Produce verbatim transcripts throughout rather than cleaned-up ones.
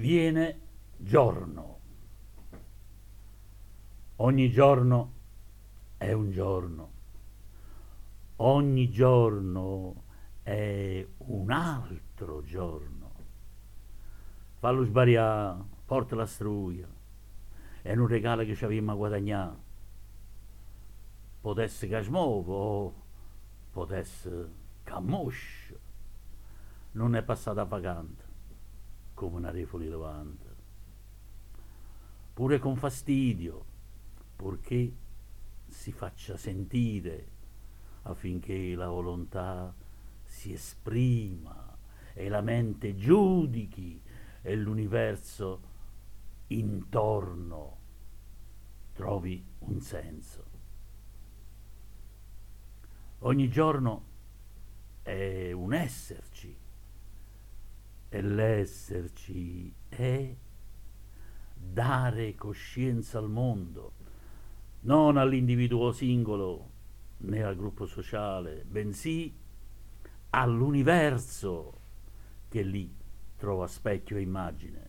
Viene giorno. Ogni giorno è un giorno. Ogni giorno è un altro giorno. Fallo sbariare, porta la struia. È un regalo che ci abbiamo guadagnato. Potesse che smuovo o potesse che moscia. Non è passata vagante come una refoli davanti. Pure con fastidio, purché si faccia sentire affinché la volontà si esprima e la mente giudichi e l'universo intorno trovi un senso. Ogni giorno è un esserci e l'esserci è dare coscienza al mondo, non all'individuo singolo né al gruppo sociale, bensì all'universo che lì trova specchio e immagine.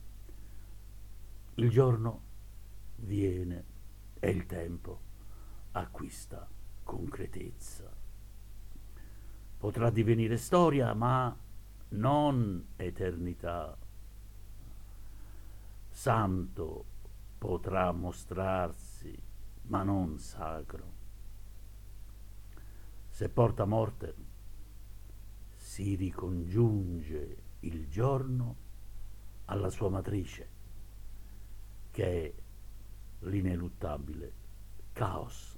Il giorno viene e il tempo acquista concretezza. Potrà divenire storia, ma non eternità. Santo potrà mostrarsi, ma non sacro. Se porta morte, si ricongiunge il giorno alla sua matrice, che è l'ineluttabile caos.